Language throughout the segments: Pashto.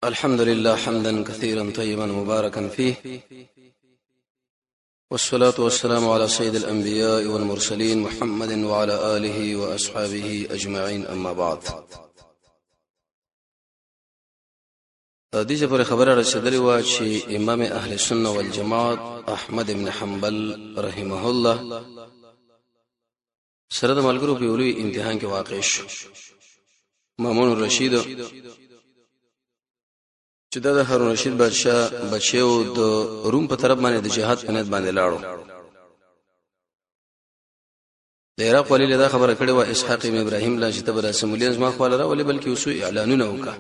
الحمد لله حمدا كثيرا طيبا مباركا فيه، والصلاة والسلام على سيد الأنبياء والمرسلين محمد وعلى آله وأصحابه أجمعين. أما بعد، دې پر خبره رسیدلې و چې امام اهل سنة والجماعت احمد بن حنبل رحمه الله سره د ملګرو په لوی امتحان کې واقع شو. مامون الرشید چې د هارون رشید بادشاہ بچیو د روم په طرف باندې د جهاد په نیت باندې لاړو. د عراق ولی له خبره کړې و اسحاق ابن ابراهیم لا چې تبر سمولین ما خو لره ولې بلکې وسو اعلانونه وکړه.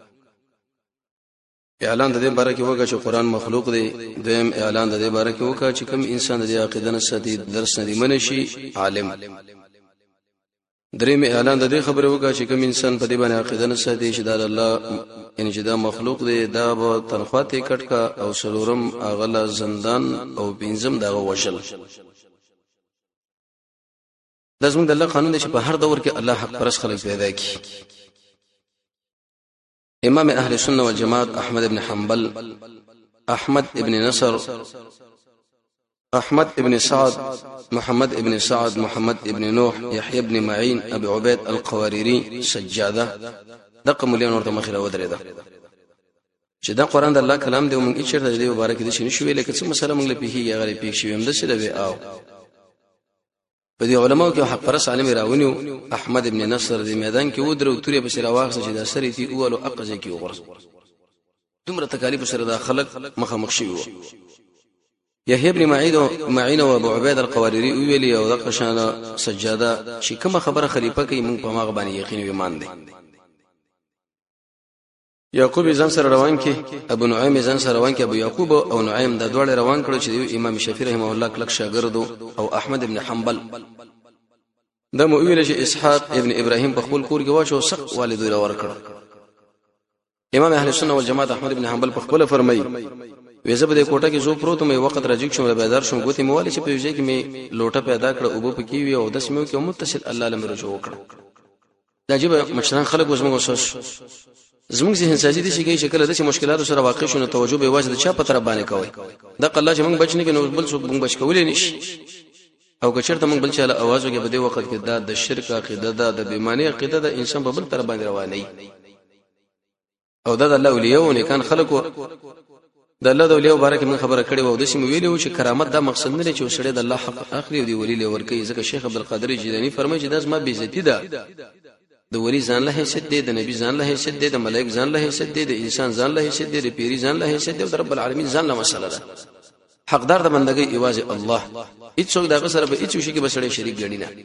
اعلان د دې باره کې وکړه چې قران مخلوق دی. دویم اعلان د دې باره کې وکړه چې کوم انسان د عقیده نه ساتي درس نه دی منشي عالم. دریم اعلان د دې خبره وکړه چې کوم انسان په دې باندې عقیده نه ساتي چې د الله یعنی چې دا مخلوق دی دا به تنخواته کټکا او سلورم اغله زندان او پنځم دغه وشل. لازم د الله قانون دی چې په هر دور کې الله حق پرست خلک پیدا کړي. امام اهل سنة والجماعت احمد بن حنبل، احمد ابن نصر، احمد ابن سعد، محمد ابن سعد، محمد ابن نوح، يحيى ابن معين، ابي عبيد القواريري، سجاده دغه مليان ورته مخره ودرېده چې دا قران د الله کلام دی. موږ چې د دې مبارک دي شنو شوې لکه څه مسله موږ له پیږي غلې پیښ شوې هم د څه دی او په دې علماء کې حق پرس عالم راونیو احمد ابن نصر د میدان کې ودرو تورې په سر واغسه چې دا سری تی اولو اقزه کې وغورځ دومره تکالیف سره دا خلق مخامخ شي وو. يحيى ابن معين او ابو عبيد القواريري ویلي او دغه شان سجاده چې کومه خبره خلیفہ کوي موږ په ما باندې یقین ایمان دي. یعقوب ځان سره روان کې ابو نعیم ځان سره روان کې ابو یعقوب او نعیم د دوړ روان کړو چې امام شافعي رحمه الله کلک شاګرد او احمد ابن حنبل د مو ویل چې اسحاق ابن ابراهیم په خپل کور کې واچو سخت والد ور کړ. امام اهل سنة والجماعت احمد ابن حنبل په خپل فرمایي وېزه په دې کوټه کې زو پروت مې وخت راځي شم بیدار شم ګوتې موالي چې په ځای کې مې لوټه پیدا کړ او په کې وی او د سمو کې متصل الله لم رجوع وکړ. دا جيب مشران خلک وزمو وسوس زموږ ذهن سازي دي چې شکل د مشکلاتو سره واقع شونه توجه به واجب چا په طرف باندې کوي. د الله چې موږ بچنه کې نو بل څوک موږ بچ کولې نشي او کچرته موږ بل چا له आवाज وګه په دې وخت کې د شرک عقیده د بیمانی عقیده د انسان په بل طرف باندې رواني او د الله اولیاء نه کان خلکو د الله د اولیاء مبارک من خبره کړي و د سیمه ویلو چې کرامت دا مقصد نه لري چې وسړي د الله حق اخلي او دی ولی له ورکه ځکه شیخ عبد القادر جیلانی فرمایي چې داس ما بیزتی ده د ولی ځان له حیثیت دی، د نبی ځان له حیثیت دی، د ملائک ځان له حیثیت دی، د انسان ځان له حیثیت دی، د پیری ځان له حیثیت دی او د رب العالمین ځان له مسله ده. حقدار د بندګۍ ایواز الله هیڅ څوک دغه سره به هیڅ شي کې بسړي شریک ګڼي نه.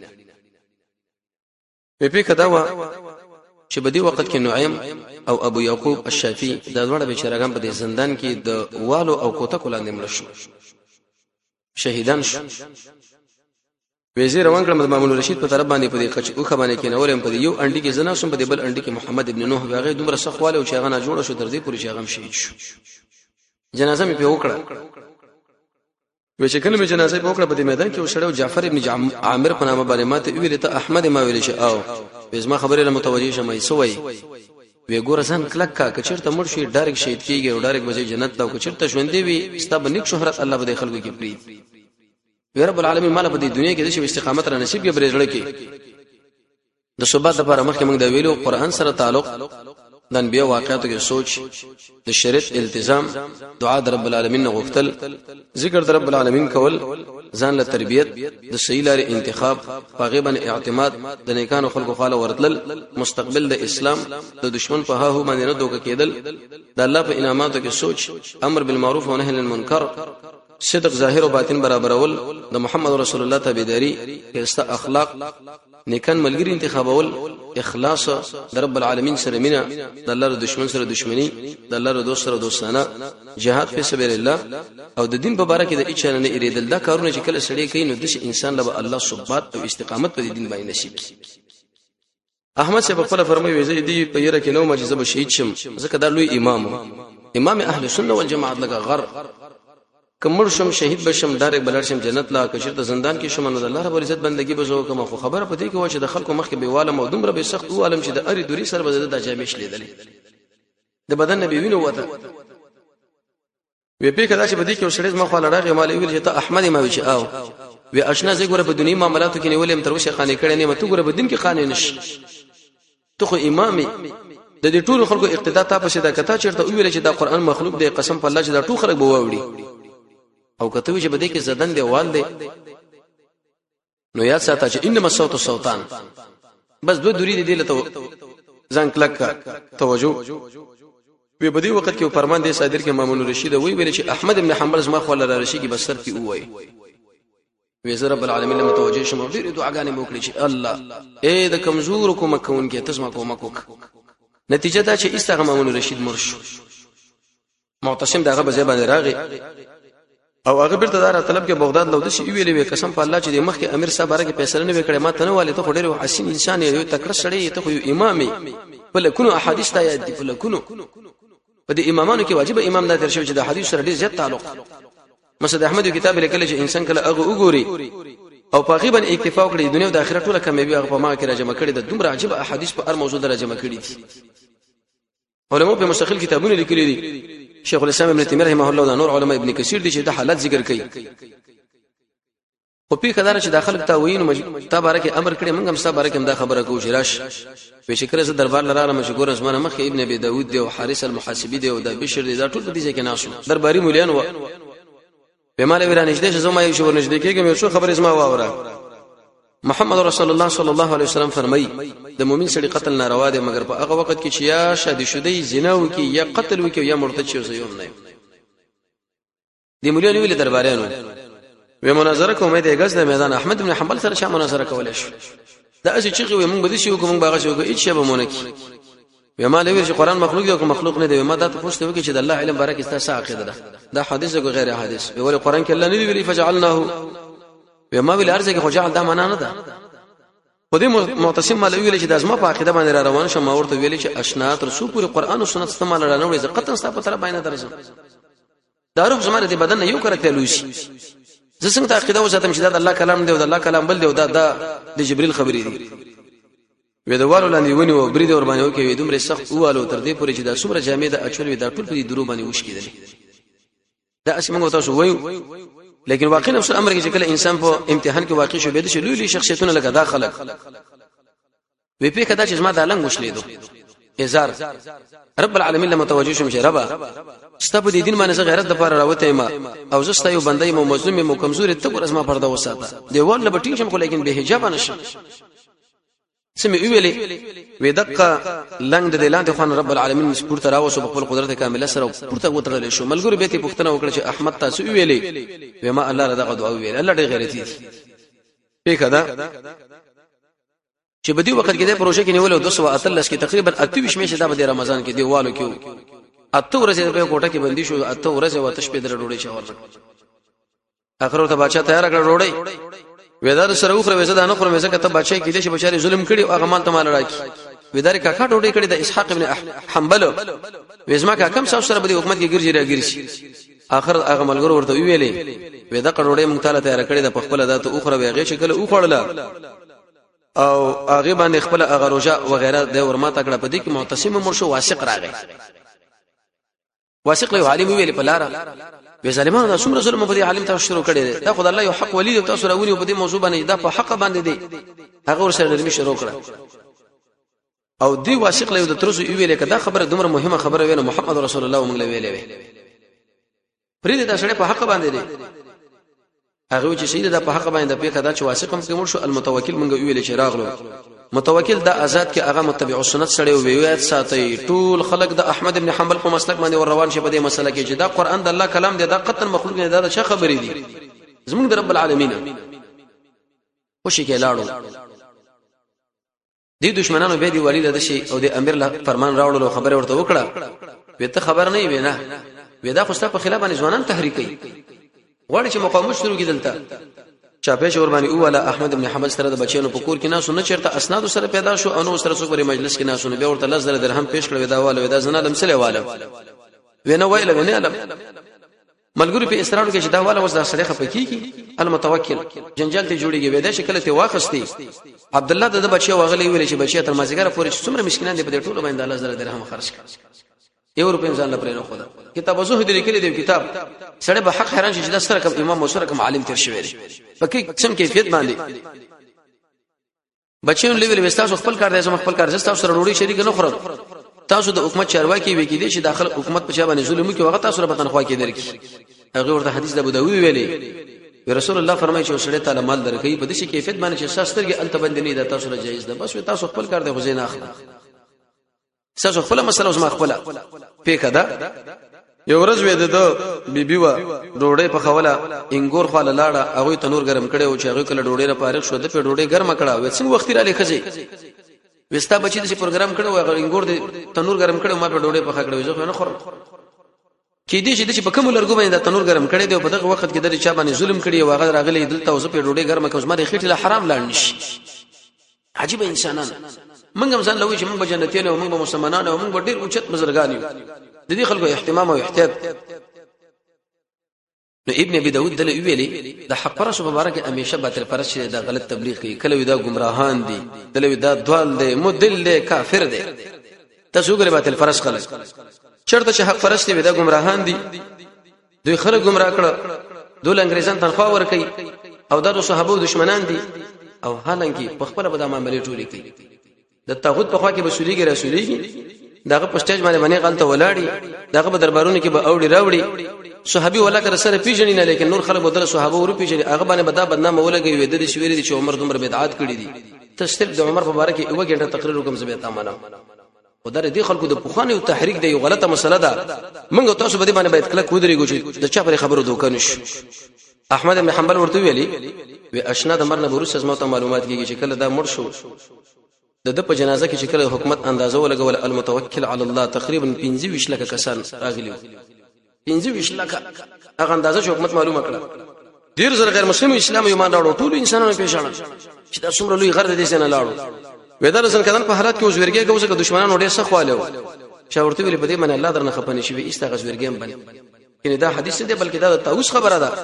په کدا وا چې بدی وخت کې نعیم او ابو یعقوب الشافعي د دوړه بیچارهګان په زندان کې د والو او کوته کولاندې مړ شو شهیدان شو. وزیر روان کړم د مامون رشید په طرف باندې په دې کچ او خبرونه کې نورم په یو انډي کې زنا سم په بل انډي کې محمد ابن نوح هغه دومره سخواله او چې هغه نه جوړ شو تر دې پورې چې هغه شهید شو. جنازه مې په وکړه و چې کله مې جنازه په وکړه په دې میدان کې وشړو جعفر ابن عامر په نامه باندې ماته ویل ته احمد ما ویل شي او زما خبره له متوجي شمه سوې وی ګور ځان کلک کا کچرته مړ شي ډایرک شهید کیږي او ډایرک وځي جنت ته او کچرته ژوندې وي ستاب نیک شهرت الله به خلکو کې پری رب العالمین مال په دې دنیا کې د استقامت را نصیب کې برېځړه کې د صبح د لپاره مخکې موږ د ویلو قران سره تعلق د انبیاء واقعاتو کې سوچ د شریعت التزام دعا د رب العالمین غوښتل ذکر د رب العالمین کول ځان له تربیت د صحیح لار انتخاب غیبن اعتماد د نیکانو خلقو خاله ورتل مستقبل د اسلام د دشمن په هاهو باندې نه دوک کېدل د الله په انعاماتو کې سوچ امر بالمعروف و نهي عن المنکر صدق ظاهر او باطن برابرول د محمد رسول الله تابعداري است اخلاق نیکان ملګری انتخابول اخلاص د رب العالمین سره مینا د الله د دشمن سره دشمنی د الله د دوست سره دوستانه جهاد په سبیل الله او د دین په اړه کې د اچانه نه اریدل دا کارونه چې کله سړی کوي نو د انسان له الله ثبات او استقامت په دین باندې نصیب کی. احمد صاحب خپل فرمایي وزې دی په یره کې نو معجزه به شهید شم ځکه دا لوی امام اهل سنة والجماعت لکه غر کمر شم شهید بشم ډایرک بلر شم جنت لا کشرته زندان کې شم نو د الله رب العزت بندگی بزو کوم خو خبره پدې کې و چې د خلکو مخ کې بیواله مو دومره به سخت و عالم چې د اری دوری سره به د جامش لیدلې د بدن نبی وینو وته وی په کدا چې بدی کې وشړې ما خو لړاغه مال ویل چې ته احمد ما وی چې او وی آشنا زه ګوره په دنیا معاملاتو کې نیولې تر وشه خانه کړې نه مته ګوره په دین کې خانه نش ته خو امامي د دې ټول خلکو اقتدا ته په شدا کته چیرته ویل چې دا قران مخلوق دی قسم په الله چې دا ټول خلک بووړي او کته وی چې بدی کې زدن دی وال دی نو یاد ساته چې انما الصوت صوتان بس دو دوری دی لته ځان کلک توجه په بدی وخت کې فرمان دی صادر کې مامون رشید وی ویل چې احمد ابن حنبل زما خو الله رشید کې بسر کې وای وی زه رب العالمین لم توجه شم ډیر دعاګانې موکړي چې الله اے د کمزور کو مکون کې تاسو کو مکوک نتیجه دا چې استغه مامون رشید مرش معتصم دغه بځای باندې راغی او هغه بیرته دار طلب کې بغداد لود شي ویلې وی قسم په الله چې د مخ کې امیر صاحب راګه فیصله نه وکړي ما تنه والي ته خډېر حسین انسان یو تکړه سړی ته خو امامي فلکونو احادیث ته یاد دي فلکونو په دې امامانو کې واجب امام دا درشو چې د حدیث سره ډیر زیات تعلق مسعود احمد کتاب لیکل چې انسان کله هغه وګوري او په غیبن اکتفا وکړي د دنیا او د آخرت ټول کمیږي هغه په ما کې راجمه کړي د دومره عجیب احادیث په هر موضوع راجمه کړي دي علماء په مستقل کتابونه لیکلي دي شیخ الاسلام ابن تیمیه رحمه الله او نور علماء ابن کثیر دي چې د حالت ذکر کوي خو په خدای چې داخل تاوین تبارک امر کړي موږ هم تبارک هم دا خبره کوو چې راش په شکر زه دربار لراله مشګور زمانه مخ ابن ابي داود دی او حارث المحاسبي دی او د بشر دی دا ټول په دې ځای کې ناسو درباري مولیان و په مال ورانشته زما یو شو ورنشته کېږم یو څه خبره زما واوره محمد رسول الله صلی الله علیه وسلم فرمایي د مؤمن سړي قتل ناروا دی مګر په هغه وخت کې چې یا شادي شودي زنا وکي یا قتل وکي یا مرتد شي زيوم نه دی مولیان ویل درباریانو و مناظره کومه دی غز د میدان احمد بن حنبل سره شا مناظره کولای شي دا اسی چې موږ به شي کوم باغ شي هیڅ شی به مونږ کی و ما لوي چې قران مخلوق دی او مخلوق نه دی ما دا ته پوښتنه وکړي چې د الله علم بارک استا عقیده ده دا حدیث او غیر حدیث ولې قران کې الله نه دی ویلي فجعلناه و ما ویل ارزه کې خو جعل دا معنا نه ده خو دې معتصم مال ویل چې د ازما په عقیده باندې را روان شم ورته ویل چې اشنا تر څو پوری قران او سنت استعمال را نه وړي قطن ستا په طرف باندې درځم دا روح زماره د بدن یو کرکته لوشي زه څنګه عقیده وساتم چې دا الله کلام دی او د الله کلام بل دی او دا د جبريل خبرې دي وې دا والو لاندې ونی او برید ور باندې وکي دومره سخت واله تر دې پورې چې دا څومره جامې ده اچول وي دا ټول په دې درو باندې وش کېدل دا اسمه تاسو وایو لیکن واقعي نفس الامر کې چې کله انسان په امتحان کې واقع شو به د شلولي شخصیتونه لکه داخله وی په کدا چې زما د لنګ وشلیدو ازار رب العالمین لم توجه شم چې ربا ستاسو د دین باندې غیرت د پاره راوته ما او زستا یو بندای مو مظلوم مو کمزوري ته ور ازما پرده وساته دیوال له بټین شم خو لیکن به حجاب نشم سمې ویلې وې دقه لنګ د دلاند خوان رب العالمین سپورت راوسو په خپل قدرت کامله سره پورته وترل شو ملګری به ته پښتنه وکړه چې احمد تاسو ویلې و ما الله رضا دعا ویل الله ډېر غیرتی په کدا چې بدی وخت کې د پروژه کې نیول 213 کې تقریبا 28 میشه د رمضان کې دیوالو کې اته ورځې په کوټه کې بندي شو اته ورځې واتش په در ډوړې شو اخر ته بچا تیار کړ ډوړې ودار سره وخره وسه نه خور مزه کته بچای کې دې چې بچاري ظلم کړي او هغه مال ته مال راکی ودار کاکا ډوډۍ کړي د اسحاق ابن حنبل وزما کا کم څو سره بده حکومت کې ګرځي راګرځي اخر هغه ملګرو ورته ویلې ودا ډوډۍ مونږ تعالی تیار کړي د خپل ذات اوخره ویغه شکل او خړله او هغه باندې خپل هغه روجا وغیرہ د ورما تکړه پدې کې معتصم مرشو واسق راغی واسق له عالم ویل په لار به ظالمانو د څومره ظلم په دې عالم ته شروع کړي دا خدای الله یو حق ولی تاسو راونی په دې موضوع باندې دا په حق باندې دی هغه ور سره نرمي شروع کړه او دی واسق له د ترسو ویل کدا خبره دومره مهمه خبره وینه محمد رسول الله موږ له ویلې پرې دا سره په حق باندې دی هغه چې شهید د په حق باندې په کدا چې واسق هم کوم شو المتوکل مونږ ویل چې راغلو متوکل د آزاد کې هغه متبع سنت سره ویوات ساتي ټول خلق د احمد ابن حنبل په مسلک باندې ور روان شي په دې مسله کې چې دا قران د الله کلام دی دا قطن مخلوق نه دا څه خبرې دي زموږ د رب العالمین خوشی کې لاړو دي دشمنانو به دي ولی د شي او د امیر له فرمان راوړلو خبره ورته وکړه وته خبر نه وي نه ودا خو ستاسو په خلاف باندې ځوانان تحریک کوي غواړي چې مقاومت شروع کړي دلته چاپې شور باندې اوله احمد ابن حنبل سره د بچیانو په کور کې نه سنت چیرته اسناد سره پیدا شو او نو سره څوک په مجلس کې نه سنت به ورته لزر درهم پیش کړو دا واله دا زنا لمسله واله وینه ویله ونه علم ملګری په اسرارو کې چې دا واله وس د سره خپکیږي المتوکل جنجال ته جوړیږي ودا شکل ته واخستي عبد الله د بچي واغلی ویل چې بچي تر مازیګر پورې څومره مسکینان دي په ټولو باندې الله زره درهم خرج کړ یو روپیم ځان لپاره نه خدا کتاب زهد لیکلی دی کتاب سړی به حق حیران شي چې دا سره کوم امام او سره کوم عالم تیر شوی دی پکې څم کیفیت باندې بچیون لیول وستاسو خپل کار دی زما خپل کار زستا سره روړی شریک نه خورم تاسو د حکومت چارواکي وی کې دي چې داخل حکومت په چا باندې ظلم کوي هغه تاسو رب تنخوا کې درکې هغه ورته حدیث د ابو داوود ویلي رسول الله فرمایي چې سړی تعالی مال درکې په دې کیفیت باندې چې ساسترګي التبند نه ده تاسو له جایز ده بس تاسو خپل کار دی غوښنه اخلي تاسو خپل مسله زما خپل پیکه ده یو ورځ وې ده بیبي وا ډوډۍ په خوله انګور خاله لاړه هغه تنور ګرم کړي او چې هغه کله ډوډۍ را پاره شو ده په ډوډۍ ګرم کړه و څنګه وخت را لخذي وستا بچی د پروګرام کړو هغه انګور د تنور ګرم کړي ما په ډوډۍ په خکړې زه نه خورم کې دې چې په کوم لرګو باندې د تنور ګرم کړي دی په دغه وخت کې د چا باندې ظلم کړي او هغه راغلي دلته اوس په ډوډۍ ګرم کوم ما خېټه حرام لاړ نشي عجیب انسانان موږ هم ځان لوي چې موږ جنتیان او موږ مسلمانان او موږ ډېر اوچت بزرګان یو د دې خلکو اهتمام او احتیاط نو ابن ابي داود دله ویلي د حق پرش مبارک همیشه باطل پرش د غلط تبلیغ کوي کله دا گمراهان دي دله دا دوال دي مدل دي کافر دي تاسو ګره باطل پرش خلک چرته چې حق پرش دي دا گمراهان دي دوی خلک گمراه کړه دوی انګريزان تنخوا ور کوي او دا صحابه دشمنان دي او حالانکه په خپل بد معاملې ټولې کوي د طاغوت په خوا کې بسوليږي رسوليږي داغه په سټیج باندې باندې غلطه ولاړی داغه په دربارونو کې به اوړي راوړي صحابي ولا کر سره پیژنې نه لیکن نور خلک بدل صحابه ور پیژنې هغه باندې بدا بدنامه ولګي وې د شویری دي چې عمر دومره بدعات کړی دي تشتب د عمر مبارک یو غنټه تقریر کوم زبې تامنه ودار دي خلکو د پوخانه او تحریک دی یو غلطه مسله ده موږ تاسو به باندې باید کله کودري ګوچ د چا پر خبرو دوکانش احمد بن حنبل ورته ویلي و اشنا د مرنه ورس از ماته معلومات کیږي چې کله دا مړ شو د په جنازه کې چې کله حکومت اندازه ولګول المتوکل علی الله تقریبا 25 لک کسان راغلي 25 لک هغه اندازه چې حکومت معلومه کړه ډیر زر غیر مسلمان اسلام ایمان راوړو ټول انسانانو پیژنه چې دا څومره لوی غرض دي څنګه لاړو وېدل څنګه کدن په حالت کې وزورګي کوم څه دشمنانو ډیر سخواله شاورته ویل بده من الله درنه خپنه شي وي استغاث ورګم بن کینه دا حدیث دی بلکې دا تاوس خبره ده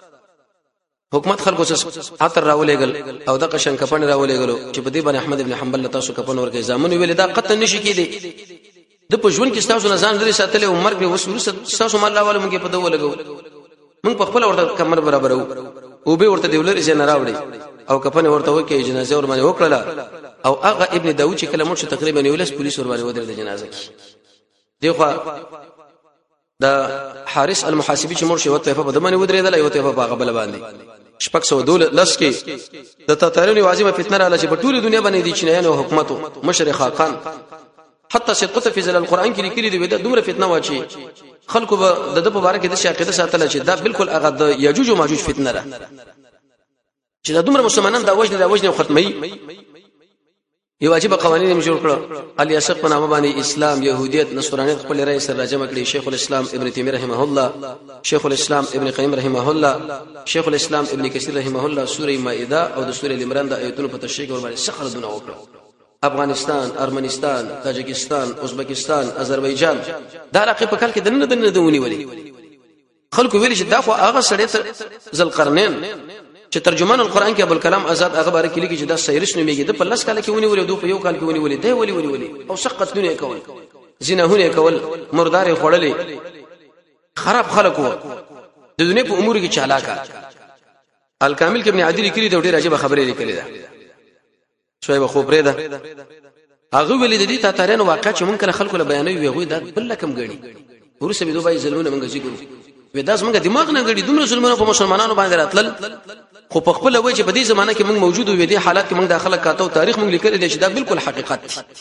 حکومت خلکو څخه عطر راولېګل او د قشن کپن راولېګلو چې په دې باندې احمد ابن حنبل تاسو کپن ورګي ځامن ویل دا قطن نشي کېدی د پښون کې تاسو نه ځان لري ساتلې عمر کې وسوسه تاسو مال راول مونږ په دوه لګو مونږ په خپل ورته کمر برابر او به ورته دیولر جن راوړي او کپن ورته وکي جنازه ور باندې وکړه او هغه ابن داوود چې کله مړ شو تقریبا یولس پولیس ور باندې ودرل د جنازه کې دیخوا دا حارس المحاسبي چې مړ شو ته په دمنه ودرېدل یو ته په غبل باندې شپږ سو دول لس کې د تاتارونو واجبه فتنه رااله چې په ټوله دنیا باندې دي چینایان او حکومت مشرق خاقان حتی سقط فی ذل القران کې لیکلي دی دا دومره فتنه واچي خلکو د مبارک د شاقیده ساتل چې دا بالکل هغه د یاجوج او ماجوج فتنه ده چې دا دومره مسلمانان دا وجنه ختمي یو واجب قوانین جوړ کړو علی اسق په نامه باندې اسلام يهودیت نصرانیت خپل رئیس سره راجمع کړی شیخ الاسلام ابن تیمیه رحمه الله شیخ الاسلام ابن قیم رحمه الله شیخ الاسلام ابن کثیر رحمه الله سوره مائده او د سوره العمران د آیتونو په تشریح ور باندې سخر دونه وکړو افغانستان ارمنستان تاجکستان ازبکستان آذربایجان دا علاقه په کال کې دنه دونی ولي خلکو ویل چې دا خو هغه سړی ذل قرنین چې ترجمان القرآن کې ابو الکلام آزاد هغه باره کې لیکي چې دا سایرس نومېږي د پلس کال کې ونی ولې دوه په یو کال کې ونی ولې دی ولې او سقط دنیا کول زناهونه کول مردار خړلې خراب خلکو د دنیا په امور کې چالاکا الکامل کې ابن عدی لیکلي د ډېر عجیب خبرې لیکلي ده شویب خوبره ده هغه ویلي د دې تاتارانو واقع چې مونږ کله خلکو له بیانوي وي دا بل کم غړي ورسې به دوی ظلمونه مونږ ذکر وي دا زمونږ دماغ نه غړي دومره ظلمونه په مسلمانانو باندې راتلل خو په خپل وجه چې په دې زمانه کې مونږ موجود وي دي حالات کې مونږ داخله کاته او تاریخ مونږ لیکل دي چې دا بالکل حقیقت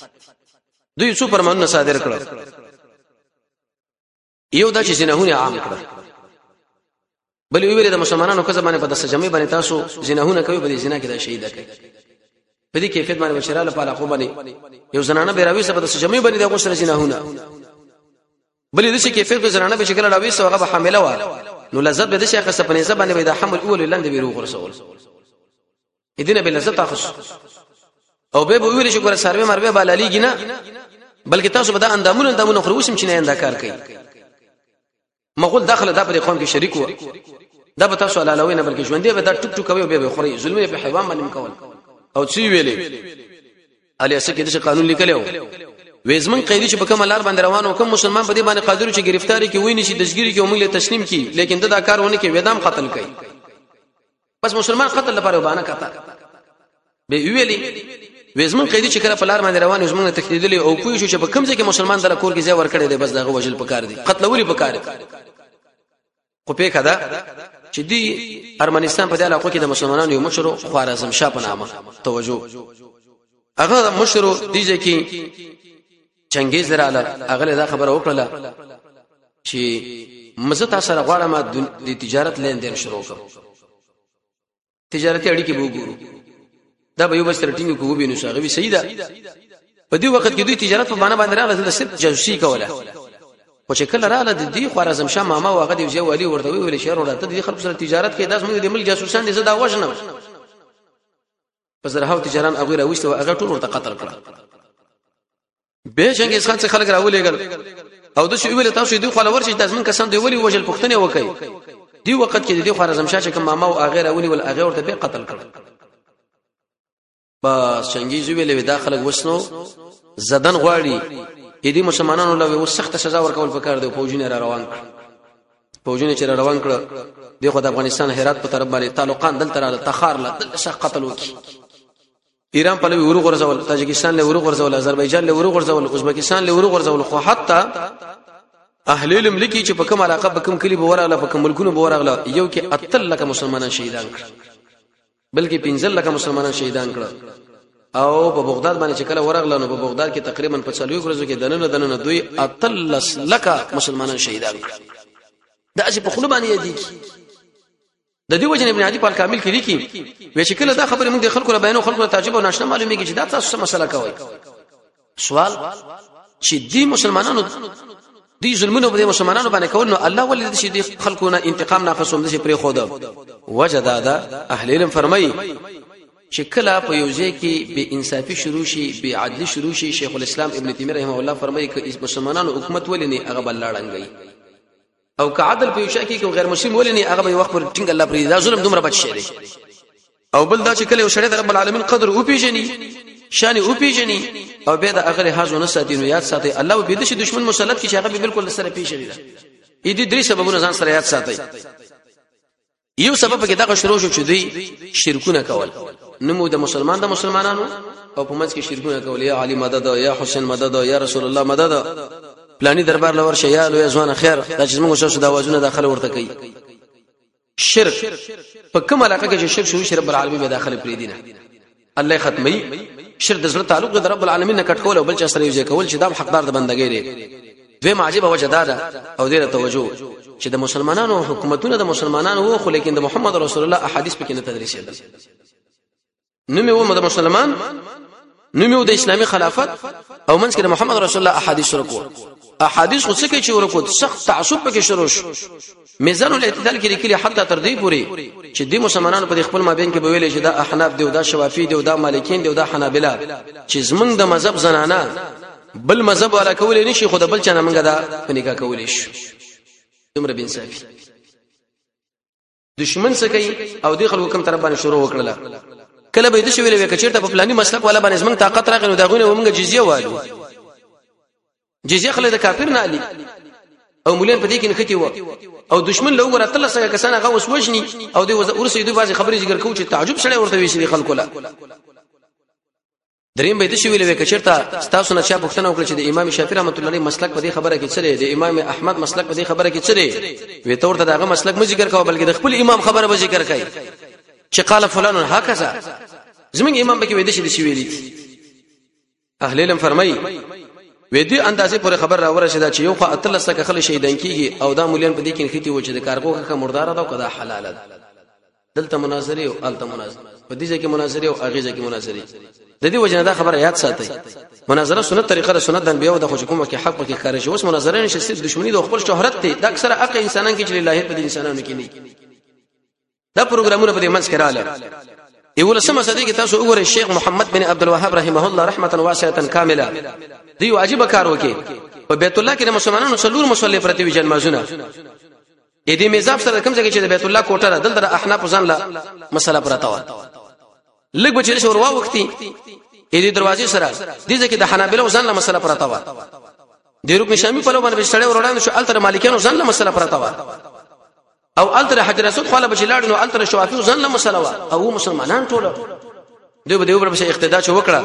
دوی څو فرمانونه صادر کړل یو دا چې زناهونه عام کړل بل ویل د مسلمانانو کزه باندې په دسه جمعي باندې تاسو زناهونه کوي په دې زنا کې دا شهید کوي په دې کیفیت باندې بشراله په علاقه باندې یو زنانه بیراوي سبب د جمعي باندې د غوښنه زناهونه بل دې کیفیت په زنانه به شکل راوي سو هغه حامله و نو لذت به د شیخ سپنې زبانه به د حمل اول لاندې بیرو غرسول اذن به لذت اخص او به ویل شو ګره سروي مربه بالالیږي نه بلکې تاسو به د اندامونو خروسم چې نه اندکار کوي مغول داخله د قوم کې شریک و دا به تاسو علاوه نه بلکې ژوندې به دا ټک ټک کوي به خوري ظلم په حیوان باندې مکول او څه ویلې علي اسکه د قانون لیکلو وېزمن قیدی چې په کوم لار باندې روانو کوم مسلمان په دې باندې قادر چې گرفتاری کې ویني چې دشګيري کې عمله تسلیم کی لیکن دا کارونه کې وېدام قتل کوي بس مسلمان قتل لپاره وبانه کاته به ویلي وېزمن قیدی چې کله په لار باندې روان وېزمن تخدیدلی او پوه شو چې په کوم ځای کې مسلمان در کور کې ځای ور کړی دی بس دغه وجل پکار دی قتل ولي پکار دی خو په کدا چې دی ارمنستان په دې علاقو کې د مسلمانانو یو مشر خوارزم شاه په نامه توجه هغه مشر دیږي کې چنګیز رااله هغه دا خبره وکړه چې مزه تاسو سره غواړم د تجارت لین دین شروع کړم تجارت اړیکې وګورو دا به یو بس رټینګ کوو به نو شاغوي سیدا په دې وخت کې دوی تجارت په معنا باندې رااله د صرف جاسوسي کوله او چې کله رااله د دې خوارزم شاه ماما واغه دی والی ورته ویل شهر ورته د خلکو سره تجارت کې داس موږ د ملک جاسوسان دي زدا وژنم پس راهو تجاران هغه راوښته او هغه ټول ورته قتل کړ به چنګیز خان څخه خلک راولېګل او د شو ویل تاسو دې خو لور چې داس من کسان دی ولی وجل پښتنه وکي دی وخت کې د خوارزم شاه چې کوم ماما او هغه راولي ول هغه ورته به قتل کړ بس چنګیز ویل داخله وسنو زدن غواړي دې مسلمانانو له سخت سزا ورکول پکار دی فوجونه را روان کړ فوجونه چې را روان کړ دغه د افغانستان هرات په طرف باندې تعلقان دلته را تخار له سخت قتل وکي ایران په لور ورغورځول تاجکستان له ورغورځول آذربایجان له ورغورځول ازبکستان له ورغورځول خو حتی اهل علم لکی چې په کوم علاقه په کوم کلی بورغله په کوم ملکونو بورغله یو کې اتل لک مسلمانان شهیدان کړ بلکې 15 لک مسلمانان شهیدان کړ او په بغداد باندې چې کله ورغله نو په بغداد کې تقریبا په 40 ورځو کې دنه دوی اتل لک مسلمانان شهیدان کړ دا چې په خلو باندې یادي د دې وجه ابن عدي په کامل کې لیکي و چې کله دا خبره موږ د خلکو له بیانو خلکو له تعجب او ناشنا معلومیږي چې دا تاسو څه مسله کوي سوال چې دي مسلمانانو دي ظلمونو په مسلمانانو باندې کول نو الله ولې دې دي خلکو نه انتقام نه خصوم دي پرې خو دا وجدادا اهل علم فرمایي چې کله په یو ځای کې به انصافي شروع شي به عدل شروع شي شیخ الاسلام ابن تیمیه رحمه الله فرمایي چې مسلمانانو حکومت ولې نه هغه بلړنګي او که عدل په شاکی کې غیر مسلم ولني هغه به وخت پر ټینګ الله پرې دا ظلم دومره بچ شي او بل دا چې کله شریعت رب العالمین قدر او پیژني شان او پیژني او به دا هغه حاضر نه ساتي نو یاد ساتي الله به د شي دشمن مسلط کې هغه بالکل سره پیژني دا دې درې سببونه ځان سره یاد ساتي یو سبب کې دا شروع شو چې دوی شرکونه کول نمو د مسلمانانو او په منځ کې شرکونه کول یا علی مدد یا حسین مدد یا رسول الله مدد پلانی دربار لور شیال او ځوان خیر دا چې موږ شوه د اوازونه داخله ورته کوي شرک په کوم علاقه کې چې شرک شوی رب العالمین به داخله پری دینه الله ختمي شرک د زړه تعلق د رب العالمین نه کټ کول او بل چا سره یو کول چې دا حقدار د بندګۍ لري دوی معجبه وجداده او دې توجه چې د مسلمانانو حکومتونه د مسلمانانو وو خو لیکن د محمد رسول الله احادیث پکې نه تدریس کېدل نو مې و د مسلمان نو مې د اسلامي خلافت او منځ کې د محمد رسول الله احادیث ورکو احادیث خو څه کې چې ورکو سخت تعصب پکې شروع شو میزان الاعتدال کې لیکلي حتی تر دې پوري چې د مسلمانانو په خپل مابین کې به ویل چې دا احناف دی او دا شوافی دی او دا مالکین دی او دا حنابلہ چې زمنګ د مذهب زنانه بل مذهب ولا کول نشي خو د بل چا منګه دا په نکاح کول شي دومره بن صافي دشمن سکی او د خلکو کوم طرف باندې شروع وکړه کله به د شي ویلې کچېرته په پلاني مسلک ولا باندې زمنګ طاقت راغی نو دا غونه ومنګه جزيه والو جزيه خلک د کافر نه علي او مولین په دې کې نختی و او دشمن له وګړه تل سره کسان هغه وسوښني او د ورسې دوی بازي خبرې ذکر کوي چې تعجب سره ورته ویشي خلکو لا دریم به د شي ویلې کچېرته تاسو نه چا پوښتنه وکړه چې د امام شافعي رحمت الله علیه مسلک په دې خبره کې څه دی د امام احمد مسلک په دې خبره کې څه دی وی تور ته دغه مسلک مې ذکر کاوه بلکې د خپل امام خبره به ذکر کوي چې قال فلان هكذا زمونږ امام به کې وې د شي ویلي اهل علم فرمایي وې دې اندازې پر خبر را ورسېدا چې یو خو اتل سکه خل شهیدان کیږي او دا مولین په دې کې نختی و چې د کارګو کا مردار ده او کدا حلال ده دلته مناظره او الته مناظره په دې ځکه مناظره او اغه ځکه مناظره د دې وجنه دا خبره یاد ساتي مناظره سنت طریقه سنت د انبیو د خوشکومه کې حق پکې کار شي اوس مناظره نشي صرف دښمنی د خپل شهرت ته د اکثره حق انسانان کې چې لله په دې انسانانو کې نه دا پروګرامونه په دې منځ کې رااله یو لسمه صدې کې تاسو وګورئ شیخ محمد بن عبد الوهاب رحمه الله رحمتا واسعه کامله دی واجب کار وکي په بیت الله کې د مسلمانانو څلور مصلی پرتی وی جنمازونه اې دې میزاب سره کوم ځای چې د بیت الله کوټه دلته احناف ځان لا مسله پراته و لګ بچی شو وروا وختي دې دروازې سره دې ځکه د حنابلو ځان له مسله پراته و د رکن شامی په لور باندې سړی وروړاندې شو التر مالکانو ځان له مسله پراته و او التر حجر اسود خو له بچلاړ نو التر شوافی ځان له مسله و او مسلمانان ټول دوی په اقتدا چ وکړه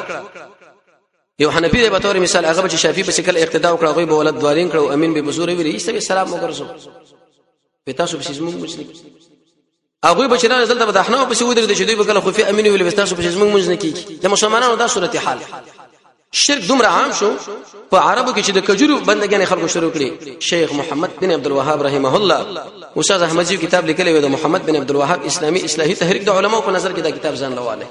یو حنفی به تور مثال هغه چې شافعی په شکل اقتدا وکړه غوی به ولد دوارین کړو امین به بزور وی رئیس سلام وګرځو په تاسو په سیمون مسلم هغه به چې نه دلته د احناف په سیو درې چې دوی به کله خفي امین ویل تاسو په سیمون مزنه کیږي د مسلمانانو دا صورت حال شرک دومره عام شو په عربو کې چې د کجورو بندګان خلکو شروع کړي شیخ محمد بن عبد الوهاب رحمه الله استاد احمدی کتاب لیکلی و د محمد بن عبد الوهاب اسلامي اصلاحي تحریک د علماو په نظر کې دا کتاب ځان لواله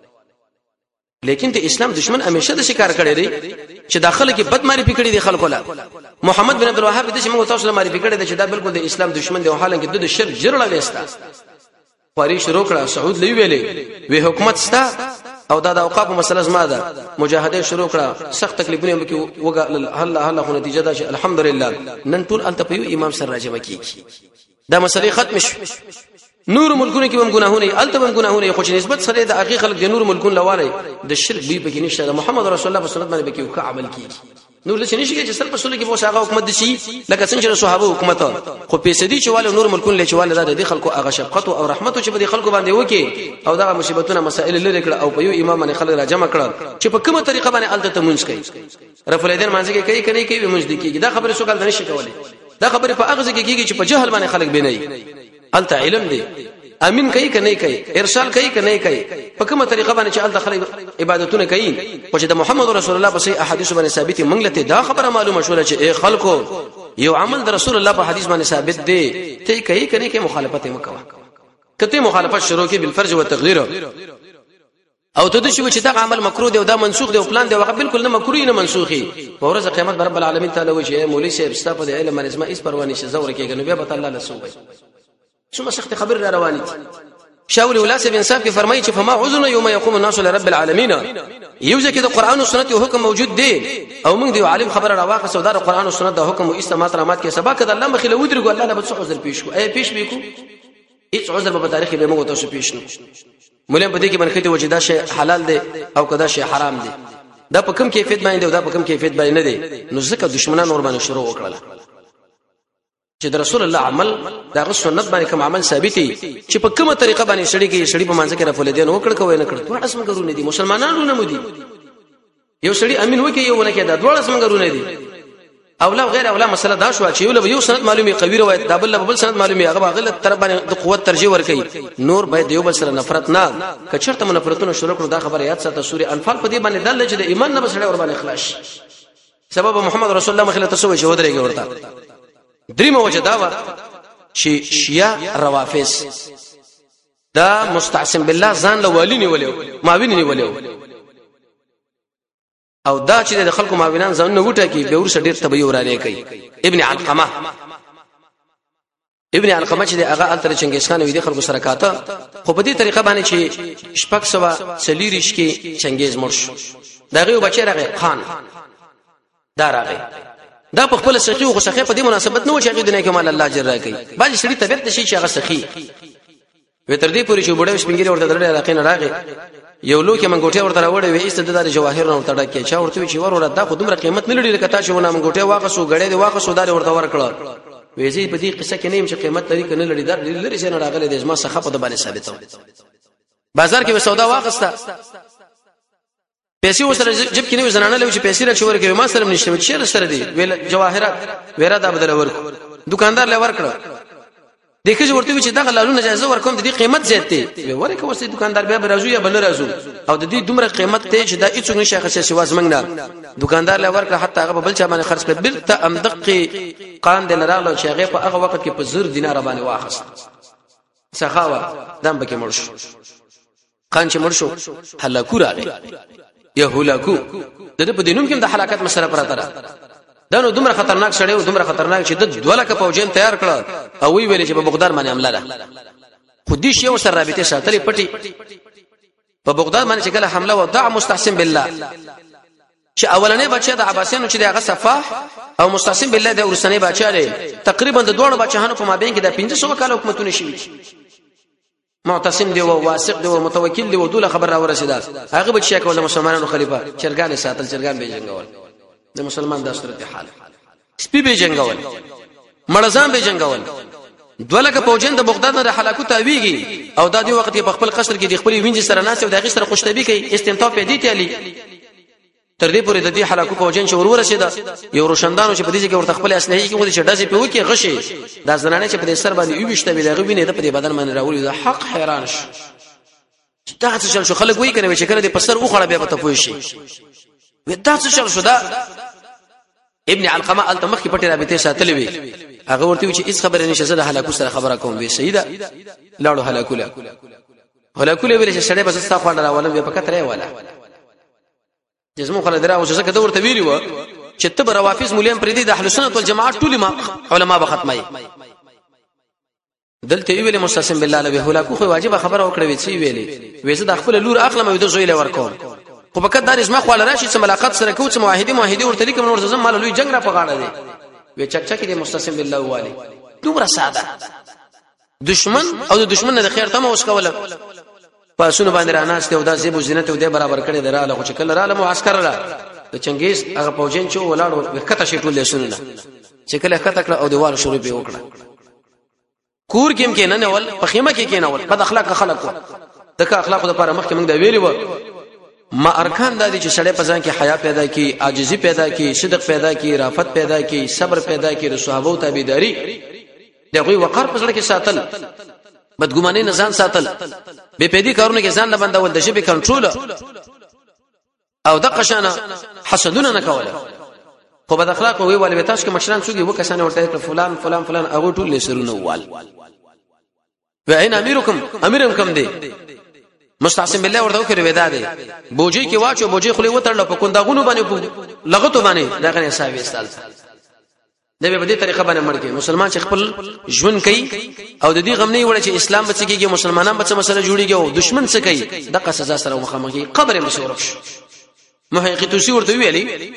لیکن د اسلام دشمن همیشه د شکار کړي دي چې داخله کې بد معرفي کړي دي خلکو لا محمد بن عبد الوهاب د شمو تاسو معرفي کړي دي چې دا بالکل د اسلام دشمن دی او حالانکه د شرک جرړه وستا پاری شروع کړه سعود لوي ویلې وی حکومت ستا او دا د اوقاف مسله زما ده مجاهده شروع کړه سخت تکلیفونه به کې وګا الله خو نتیجه ده چې الحمدلله نن ټول الته په امام سره راجمه کیږي دا مسله ختم شو نور ملکونه کې هم ګناهونه الته هم ګناهونه خو چې نسبت سره د اخی خلک د نور ملکون لواله د شرک به کې نشته محمد رسول الله صلی الله علیه وسلم باندې کې عمل کیږي نور لچ نشي چې سر په سولې کې وو هغه حکومت دي لکه څنګه صحابه حکومت خو پیسې چې والو نور ملکون لچ والو د خلکو هغه شفقت او رحمت چې په خلکو باندې وکي او دا مصیبتونه مسائل لري کړه او په یو امام باندې خلک را جمع کړه چې په کومه طریقه باندې الته تمونځ کوي رفع الیدین مانځي کوي کني کوي مونږ دي کیږي دا خبره څوک نه شي کولای دا خبره په هغه ځکه کیږي چې په جهل باندې خلک بنئ الته علم دی امین کوي کني کوي ارسال کوي کني کوي په کومه طریقه باندې چې الله خلک عبادتونه کوي او چې د محمد رسول الله په صحیح احادیث باندې ثابت منګلته دا خبره معلومه شوه چې اے خلکو یو عمل د رسول الله په حدیث باندې ثابت دی ته کوي کني کوي مخالفت وکړه کته مخالفت شروع کی بالفرج والتغییر او ته د شی چې دا عمل مکروه دی او دا منسوخ دی او پلان دی او بالکل نه مکروه نه منسوخي په ورځ قیامت رب العالمین تعالی وایي چې مولوی صاحب ستاسو د علم باندې اسمه هیڅ پروا نشي زور کېږي نو بیا به الله له سوې ثم سخت خبر را رواني شاول ولاس بن انصاف کې فرمایي چې فما عذرنا يوم يقوم الناس لرب العالمین یوځکه د قران او سنت حکم موجود دی او موږ دی عالم خبر راواخه سودار قران او سنت د حکم او استمات رحمت کې سبا کده الله مخله ودرګو الله نه به څه عذر پیش کو اي پیش وکړو هیڅ عذر په تاریخ به موږ تاسو پیش نه مولم په دې کې باندې وجدا شی حلال دی او کدا شی حرام دی دا په کوم کیفیت باندې او دا په کوم کیفیت باندې نه دی نو ځکه دشمنان اور باندې شروع وکړل چې د رسول الله عمل دا سنت باندې کوم عمل ثابت دي چې په کومه طریقه باندې شړی کې شړی په مانځ کې رفل دي نو کړ کوی نه کړ ټول اسمګرونه دي مسلمانانو نه مودي یو شړی امین وکي یو نه کېدا ټول اسمګرونه دي اولا غیر اولا مسله دا شو چې یو سند معلومي قوی روایت دا بل سند معلومي هغه غلط تر باندې د قوت ترجیح ور کوي نور باید یو بل سره نفرت نه کچرته نفرتونه شروع کړو دا خبره یاد ساته سوره انفال په دې باندې دل چې د ایمان نه بسړی ور باندې اخلاص سبب محمد رسول الله مخله تسوي شو درېږي ورته دریمه وجه دا و چې شیعه روافض دا مستعصم بالله ځان له والینی ولیو ماوینی ولیو او دا چې د خلکو ماوینان ځان نه وټه کې به ورسره ډیر تبي ورانه کوي ابن علقمه چې هغه التر چنګیز خان وی د خلکو سره کاته خو په دې طریقه باندې چې شپږ سوا سلیریش کې چنګیز مرش دغه بچی راغی خان دا راغی دا په خپل سخی او سخی په دې مناسبت نه و چې هغه د نه کمال الله جل راکې باندې شړی طبيعت نشي چې هغه سخی وې تر دې پورې چې بډې شپنګری ورته درې راکې نه راغی یو لوکه منګوټه ورته راوړې وې ایست د جواهر نه ورته ډکه چا ورته چې ور دا خو دومره قیمت نه لري لکه تا چې ونه منګوټه واقصو غړې دی واقصو دار ورته ورکړه وې زی په دې قصه کې نه يم چې قیمت لري کنه لري در لري چې نه راغله د ځما څخه په د باندې ثابته بازار کې سودا واقستا پیسې وسره جب کې نه زنانه لوي چې پیسې را چور کوي ما سره نشته چې سره دی ویل جواهرات ویرا دا بدل ورکو دکاندار له ورکړه دغه ورته چې دا لالو نجازه ورکوم د دې قیمت زیات دی ورکه وسې دکاندار بیا راځو یا بل راځو او د دې دومره قیمت ته چې دا هیڅ نشي خرڅه سواز منګنا دکاندار له ورکړه حتی هغه بل چا باندې خرڅ کړ بلته ام دقه قان دل راغله چې هغه په هغه وخت کې په زر دینار باندې واخست سخاوه دم بکې مرش قان چې مرشو هلاکو راغی یهلاکو د په دینوم کې د هلاکت مسله پراته ده دا نو دومره خطرناک شړې او دومره خطرناک چې د دولکه پوجین تیار کړ او وی ویل چې په بغداد باندې حمله ده خو دې شی سره رابطه ساتلې پټي په بغداد باندې چې کله حمله و دع مستحسن بالله چې اولنې بچی د عباسیانو چې دغه صفاح او مستحسن بالله د ورسنې بچی تقریبا د دوه بچیانو په مابین کې د 1500 کال حکومتونه شي معتصم دی او واثق دی او متوکل دی او دوله خبر را ورسیدا هغه به شي کول مسلمانانو خلیفہ چرګان ساتل چرګان به جنگول د مسلمان د صورت حال سپی به جنگول مړزان به جنگول دولکه پوجن د بغداد نه د هلاکت اویږي او د دې وخت په خپل قصر کې د خپل وینځ سره ناس او د غي سره خوشتبي کوي استمتاع پیدا دي علي تر دې پورې د دې هلاکت پوجن چې ورسیدا یو روشندانو چې په دې کې ورته خپل اسلحه کې ودی چې داسې په وکی غشي د زنانه چې په دې سر باندې یوبشته وی دغه وینې د په بدن باندې راوړي د حق حیران شي دا څه شو خلک وایي کنه چې کله دې په سر وخړه بیا پته پوي شي دا څه شو دا ابن علقمه التمخ کې پټه رابطه ساتلې وي هغه ورته چې هیڅ خبره نشه زه د هلاکت سره خبره کوم وی سیده لاړو هلاکوله ویل چې سړی بس ستا خو راولم بیا پکې ترې والا جسمو خلک دراو چې څنګه د ورته ویلی و چې تب روافض مولین پر دې د اهل سنت والجماعت ټول علماء به ختمای دلته ویلې مستسلم بالله له هلاکو خو واجب خبره وکړه وی چې ویلې وې زه د خپل لور اخلم او د زوی له ورکوم خو پکې دار اسما خو راشي چې ملاقات سره کوم چې معاهده ورته لیکم نور زم مال لوی جنگ را پغاړه دي وی چکچا کې د مستسلم بالله والی دومره ساده دشمن او د دشمن نه خیر تم اوس کوله پاسونه باندې راناسته او د زیبو زینت او د برابر کړي دراله چې کله رااله معسكر را د چنګیز هغه پوجین چې ولاړو وکته شي ټول لسونه چې کله کته کړه او دیوال شروع به وکړه کور کې نه ول په خیمه کې نه ول په اخلاق خلق دغه اخلاق د لپاره مخکې موږ دا ویلی و ما ارکان د دې چې سړی په ځان کې حیا پیدا کی عاجزی پیدا کی صدق پیدا کی رافت پیدا کی صبر پیدا کی رسوبه او تابعداري دغه وقار په سره کې ساتل بدګماني نه ځان ساتل به پېدی کارونه کې ځان نه بندول د شی کنټرول او د قشانه حسدونه نه کوله خو بد اخلاق وی ولې تاسو کې مشران څوګي وکسانه ورته فلان فلان فلان هغه ټول لسرونه وال وعين اميركم دي مستعصم بالله ورته وکړي ودا دي بوجي کې واچو بوجي خلی وترل په کونداغونو باندې لغتو باندې دغه حساب استال د به دې طریقه باندې مړ کې مسلمان چې خپل ژوند کوي او د دې غم نه وړي چې اسلام بچ کېږي مسلمانان بچ مسله جوړيږي او دشمن څه کوي دغه سزا سره مخامخي قبر مسورف محقق توسی ورته ویلي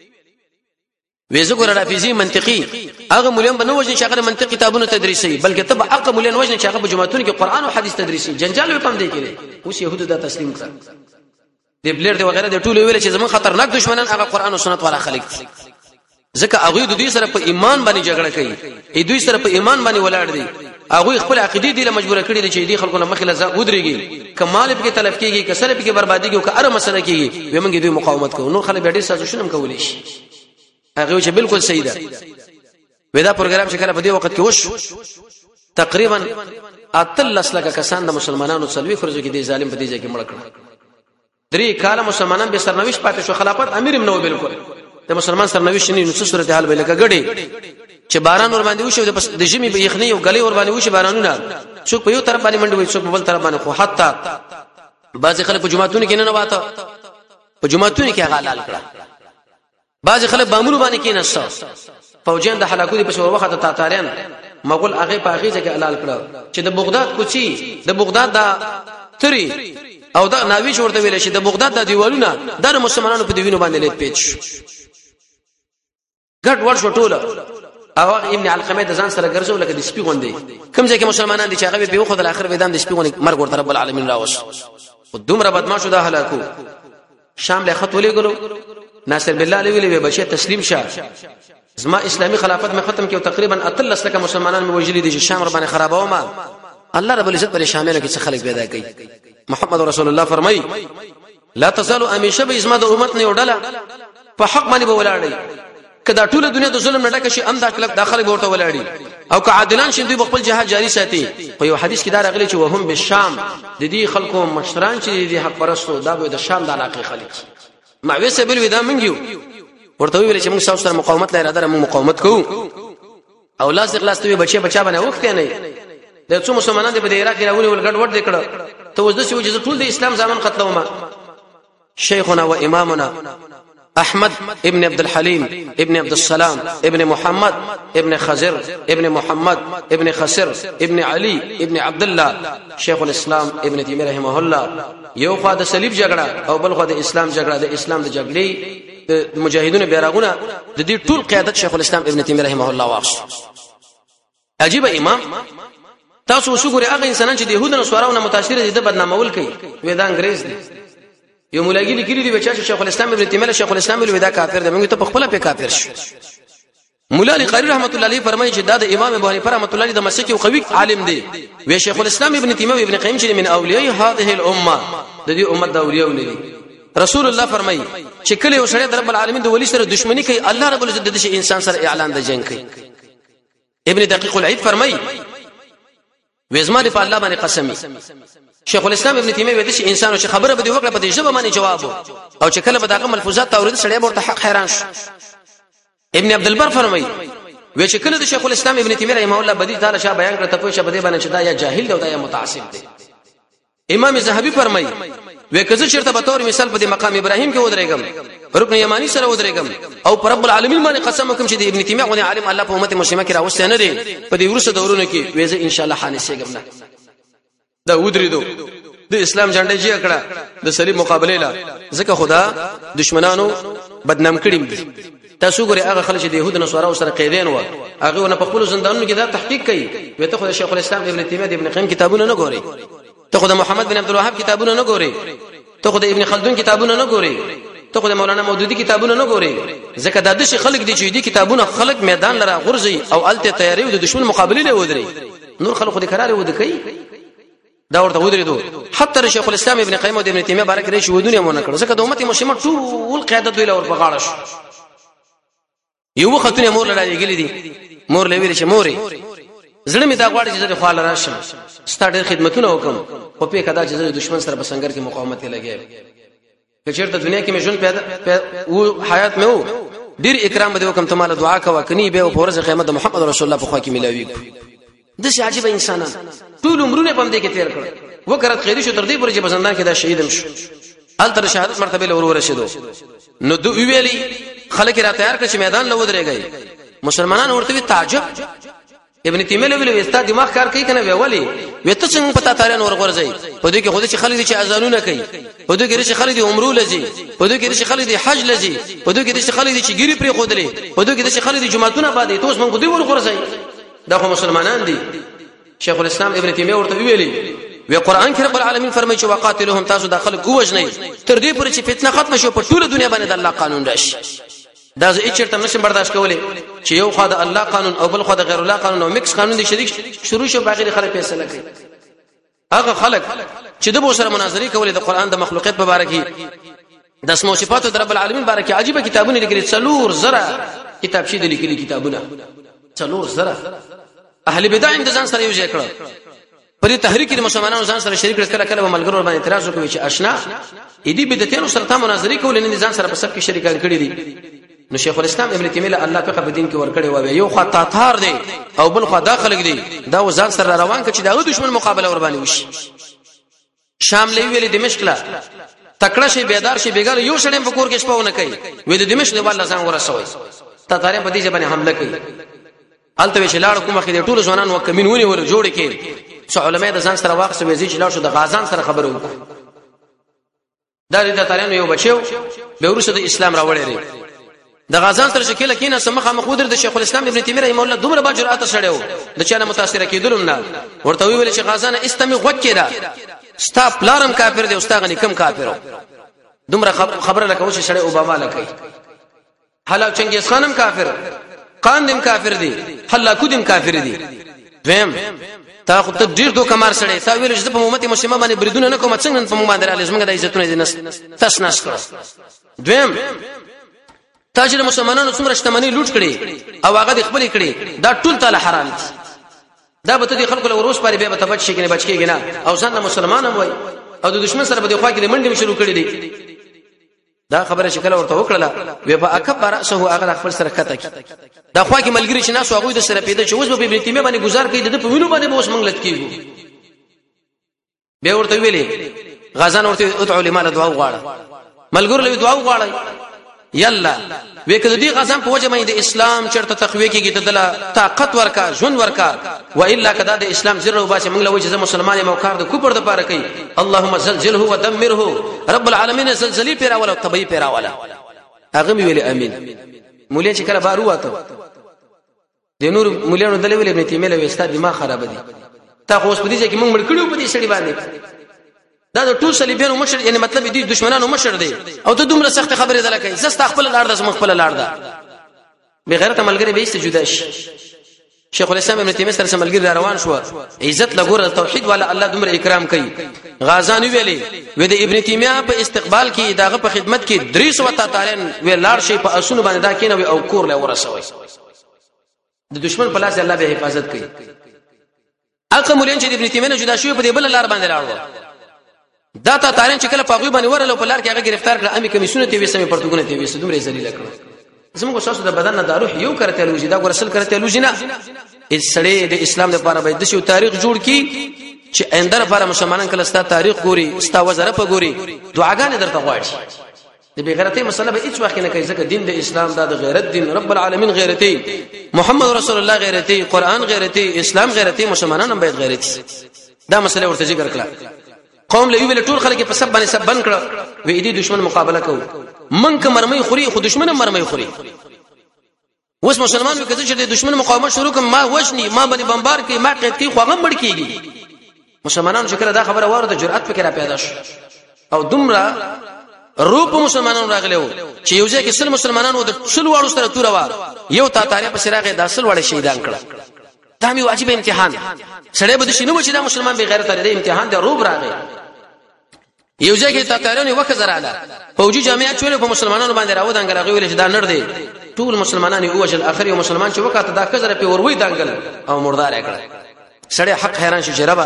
وېزګور رافیزي منطقي هغه مولین بنو وجه چې هغه منطق کتابونو تدریسي بلکې تبع عقل مولین وجه چې هغه په جماعتونو کې قران او حديث تدریسي جنجال په پم دی کېږي اوس يهودو دا تسلیم کړ دې بلیر دی وغیرہ د ټولو ویل چې زمون خطرناک دشمنان هغه قران او سنت والا خلک ځکه هغه د دوی سره په ایمان باندې جګړه کوي ای دوی سره په ایمان باندې ولاړ دي هغه خپل عقیده دی له مجبور کړی دي چې دې خلکو نه مخله ځا ودرېږي کمال په تلف کېږي کسر په بربادي کې او اره مسله کېږي ومنګ دوی مقاومت کوي نو خلک ډېر سازشونه کولی شي هغه چې بالکل صحیح ده ودا پروګرام چې کله په دې وخت کې وش تقریبا اتلس لک کسان د مسلمانانو څلوي خرجو کې دي ظالم په دې ځای کې مړ کړ درې کاله مسلمانان به سرنويش پاتې شو خلافت امیر هم نو بالکل د مسلمان سرنويش نه نو صورت حال به لکه غړي چې باران ور باندې وشو د جمی به یخنی او غلي ور باندې وشي بارانونه څوک په یو طرف باندې منډوي څوک په بل طرف باندې خو حتی بعض خلک په جمعهتون کې نه واته په جمعهتون کې حلال کړه بعض خلک بامونو باندې کې نشته فوجان د هلاکو په شور وخت تاتاریان مغول هغه په هغه ځکه حلال کړه چې د بغداد کوچی د بغداد دا تری او دا ناوی ورته ویل شي د بغداد د دیوالونه د مسلمانانو په دیوینو باندې لیت پیچ ګډ ور شو ټوله او ابن علقمه د ځان سره ګرځول لکه د سپي غوندي کوم ځکه مسلمانان دي چې هغه به خو د اخر وېدام د سپي غوندي مرګ ورته رب العالمین راوس او دومره بدمعشو د هلاکو شام له خط ولې ګلو ناصر بالله علی ویلي بچي تسلیم شه زما اسلامي خلافت مې ختم کړو تقریبا اتلس لک مسلمانان مې وجلي دي چې شام ربانه خراباو ما الله رب العزت پر شامل کې څه خلک پیدا کړي محمد رسول الله فرمای لا تزال امیشه به اسما د امت نه وډاله په حق باندې به ولاړی کدا ټول دنیا د ظلم نه ډکه شي ام داخله داخله ورته ولاړی او که عادلان شي دوی خپل جهاد جاری ساتي په یو حدیث کې دا راغلی چې وهم بالشام د دې خلکو مشران چې د حق پرستو دا به د شام د علاقه خلک معوي سبل ودا منګیو ورته ویل چې موږ سره مقاومت لري اراده موږ مقاومت کوو او لاس اخلاص ته بچا باندې وخت نه د څو مسلمانان د عراق راولي ولګډ ور دکړه ته وځ د څه وجه ټول د اسلام ځامن قتلوما شيخنا وامامنا احمد ابن عبد الحليم ابن عبد السلام ابن محمد ابن خزر ابن محمد ابن خسر ابن علي ابن عبد الله شيخ الاسلام ابن تيميه رحمه الله یو خوا د صلیب جګړه او بل خوا د اسلام جګړه د اسلام د جګړې د مجاهدونو بیرغونه د دې ټول قیادت شیخ الاسلام ابن تیمیه رحمه الله واخ عجیب امام تاسو وګورئ هغه انسانان چې د يهودو او نصاراو نه متاثر دي د بدنامول کوي وې دا انګريز دي یو مولاګي لیکلي دی چې شیخ الاسلام ابن تیمیه شیخ الاسلام ودا کافر دی موږ ته په خپل په کافر شو مولا علی قاری رحمت الله علیه فرمایي چې دا د امام ابو حنیفه رحمت الله علیه د مسلک او قوي عالم دی وی شیخ الاسلام ابن تیمیه ابن قیم چې من اولیاء هذه الامه د دې امت د اولیاء ولري رسول الله فرمایي چې کله یو سړی د رب العالمین د ولی سره دښمنی کوي الله رب العزت د شي انسان سره اعلان د جنگ کوي ابن دقیق العید فرمایي وزما په الله باندې قسمی شیخ الاسلام ابن تیمیه وایي چې انسان او خبره به دی وکړه په دې ژبه باندې جواب او چې کله به دغه ملفوظات تورید سړی ورته حق حیران شو ابن عبد البر فرمایي وی چې کله د شیخ الاسلام ابن تیمیه رحمه الله بدی تعالی شاه بیان کړ ته په شبده باندې چې دا یا جاهل دی او دا یا متعصب دی امام زاهبی فرمایي وی کزه چیرته به تور مثال په مقام ابراهیم کې ودرېګم رکن یمانی سره ودرېګم او پر رب العالمین باندې قسم وکم چې د ابن تیمیه غو عالم الله په امت مسلمه کې راوسته نه دی په دې ورسره دورونه کې ویزه ان شاء الله حانسېګم نه دا ودرېدو د اسلام جنډه جې کړه د صلیب مقابله لا ځکه خدا دشمنانو بدنام کړیم دي تاسو ګورئ هغه خلک چې د يهود نصارا سره قیدین و هغه نه په خپل زندانونو کې دا تحقیق کوي وي ته خو شیخ الاسلام ابن تیمیه ابن قیم کتابونه نه ګوري ته خو د محمد بن عبد الوهاب کتابونه نه ګوري ته خو د ابن خلدون کتابونه نه ګوري ته خو د مولانا مودودی کتابونه نه ګوري ځکه دا د شي خلک دي چې دي کتابونه خلک میدان لره غورځي او الته تیاری د دشمن مقابله له ودري نور خلک د قرار ود کوي دا ورته ودرېدو حتی شیخ الاسلام ابن قیم او ابن تیمیه بارک رې شو دنیا مونږ کړو ځکه د امت مسلمان ټول قیادت ویل اور په غاړه شو یو وختونه مور لړای غلي دي مور لوي چې موري زړه می دا غواړي چې د خپل راشم ستاره خدمتونه وکم خو په کدا چې د دشمن سره په سنگر کې مقاومت لګي که چیرته دنیا کې مې ژوند پیدا او حیات مې وو ډیر اکرام به وکم ته مال دعا کا کني به په ورځ قیامت محمد رسول الله په خوا کې ملاوي د شي عجیب انسانان ټول عمرونه په دې کې تیر کړ وکړه خیری شو تر دې پورې چې بزندان کې دا شهیدم شو ال تر شهادت مرتبه له ور رسیدو نو دو ویلي خلک را تیار کړ چې میدان له ودرېږي مسلمانان ورته تعجب ابن تیمیه له ویلو استاد دماغ کار کوي کنه ویولي وته څنګه پتا تاریان ور غورځي په دې کې خود چې خلک چې اذانونه کوي په دې کې چې خلک عمره لږي په دې کې چې خلک حج لږي په دې کې چې خلک چې ګيري پرې خودلې په دې کې چې خلک جمعهتونه باندې توس مونږ دې ور غورځي دا خو مسلمانان دي شیخ الاسلام ابن تیمیه ورته ویلي وی قران کې رب العالمین فرمایي چې وقاتلهم تاسو داخل کوجنئ تر دې پورې چې فتنه ختم شو په ټوله دنیا باندې د الله قانون راشي دا زه چیرته نشم برداشت کولای چې یو خدای الله قانون او بل خدای غیر الله قانون او مکس قانون دي شریک شروع شو باغی خلک فیصله کوي هغه خلک چې د بو سره مناظره کولې د قران د مخلوقات په اړه کې د اسماء او صفات د رب العالمین باره کې عجیب کتابونه لیکلي څلور زره کتاب شي د لیکلي کتابونه څلور زره اهل بدع اندزان سره یو ځای کړ پرې تحریک مسلمانانو ځان سره شریک کړه کله ملګرو باندې اعتراض وکوي چې آشنا اېدی بدعتونو سره ته مناظره کول نه ځان سره په سب کې شریکان کړي دي نو شیخ الاسلام ابن تیمیه الله په دین کې ور کړی و یو خطا تار دی او بل خو داخلك دي دا ځان سره روان کړي چې دا دشمن مقابله ور باندې وشي شام لوي ویلي دمشق لا تکړه شي بیدار شي بیګار یو شړم په کور کې شپونه کوي وې د دمشق له الله ځان ورسوي تاتاره په دې ځبانه حمله کوي الته وشلاړ کومه کې ټول ځوانان وکمنونی ور جوړ کې څو علماء د ځان سره واقع سوي چې لا شو د غازان سره خبرو وکړه دا د تاریخ یو بچو به ورسره د اسلام راوړی دی د غازان سره شکل کینه سمخه مخودر د شیخ الاسلام ابن تیمیه رحمه الله دومره با جرأت سړیو د چانه متاثر کیدلم نه ورته ویل چې غازان استمی غوکیدا ستا پلارم کافر دی او ستا غنی کم کافر دومره خبره لکه و چې سړی اوباما لکه حالا چنګیز خانم کافر قاندم کافر دی حلاکو دم کافر دی دویم تا خو ته ډیر دوه کمار سړی تا ویل چې په امت مسلمه باندې بریدونه نه کوم څنګه په مو باندې راځي موږ د عزتونه دي نس تاس نس کړ دویم تاجر مسلمانانو څومره شتمنۍ لوټ کړي او هغه د خپل کړي دا ټول تعالی حرام دي دا به ته خلکو له وروس پاره به ته بچ شي کنه بچ کېږي نه او ځان مسلمان هم وای او د دشمن سره به د خوا کې منډه شروع کړي دي دا خبره شکل ورته وکړه وی په اکبر راسه هغه خپل سره کته کی دا خوا کې ملګری چې ناس هغه د سره پیدا چې اوس به ابن تیمیه باندې گزار کوي د په وینو باندې به اوس منګلت کیږي به ورته ویلي غازان ورته ادعو لمال دعا وغواړه ملګر له دعا وغواړي یلا وکړه دې غازان په وجه باندې اسلام چرته تقوی کېږي د دله طاقت ورکا ژوند ورکا و الا کدا د اسلام زره وباسه موږ له وجه مسلمان موکار د کوپر د پاره کوي اللهم زلزله ودمره رب العالمین زلزلې پیرا ولا طبي پیرا ولا هغه ویلي امين مولای چې کله بارو واته د نور مولانو دلې ویلې ابن تیمیه له استاد دماغ خراب دي تا خو اوس په دې کې موږ مړ کړو په دې سړي باندې دا د ټول صلیبیانو مشر یعنی مطلب دې دشمنانو مشر دی او ته دومره سخت خبره ده لکه زستا خپل لار ده زما خپل لار ده بغیرت ملګری به است جدا شي شیخ الاسلام ابن تیمیه سره ملګری روان شو عزت لګور توحید والا الله دومره اکرام کوي غازانی ویلي و د ابن تیمیه په استقبال کې داغه په خدمت کې 300 تاتارین ویلار شي په اسونو باندې دا کینوي او کور له ورسوي د دشمن په لاس الله به حفاظت کوي اقا مولین چې ابن تیمیه نه جدا شوی په دې بل لار باندې لاړو دا تاتارین چې کله پاغوي باندې ورل په لار کې هغه گرفتار کړ امي کمیسونه ته وسمه پرتګونه ته وسه دومره ذلیل کړ زموږ ساسو د بدن نه د روح یو کرته لوجي دا ورسل کرته لوجي نه اسړې د اسلام لپاره باید د شو تاریخ جوړ کی چې آینده لپاره مسلمانان کله ستا تاریخ ګوري ستا وزره په ګوري دعاګانې درته غواړي د بغیرتۍ مسله به هیڅ وخت نه کوي ځکه دین د اسلام دا د غیرت دین رب العالمین غیرتۍ محمد رسول الله غیرتۍ قران غیرتۍ اسلام غیرتۍ مسلمانان هم باید غیرتۍ دا مسله ورته ذکر کړه قوم له ویل ټول خلک په سب باندې سب بن کړه وې دې دشمن مقابله کو من که مرمۍ خوري خو دشمن مرمۍ خوري اوس مسلمان وي کله چې د دشمن مقاومت شروع کوم ما وښني ما باندې بمبار کوي ما قید کوي خو هغه مړ کیږي مسلمانانو چې کله دا خبره واره جرأت فکر پیدا شو او دومره روپ مسلمانانو راغلو چې یو ځای کې سل مسلمانانو د سل واړو سره تور وا یو تاتاری په سراغه د سل واړو شهیدان کړ دا مې واجب امتحان سړی به د شنو چې دا مسلمان به غیرت لري امتحان د روب راغی یو ځای کې تاتاریانو وخت زراله فوجي جامعات چولې په مسلمانانو باندې راو دانګل هغه ویل چې دا نړ دی ټول مسلمانان یو وجل اخر یو مسلمان چې وکړه دا کزره په وروي دانګل او مردار کړ سړی حق حیران شو جربا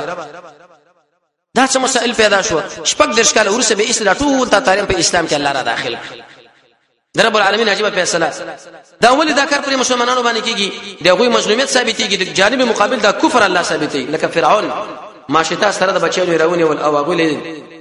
دا څه مسائل پیدا شو شپږ درش کال ورسه به اسلام ټول تاتاریان په اسلام کې الله را داخل رب العالمین عجیب فیصله دا ولې دا کار پر مسلمانانو باندې کیږي دغه مظلومیت ثابتېږي د جانب مقابل دا کفر الله ثابتې لکه فرعون ماشتا سره د بچیو راونی ول او هغه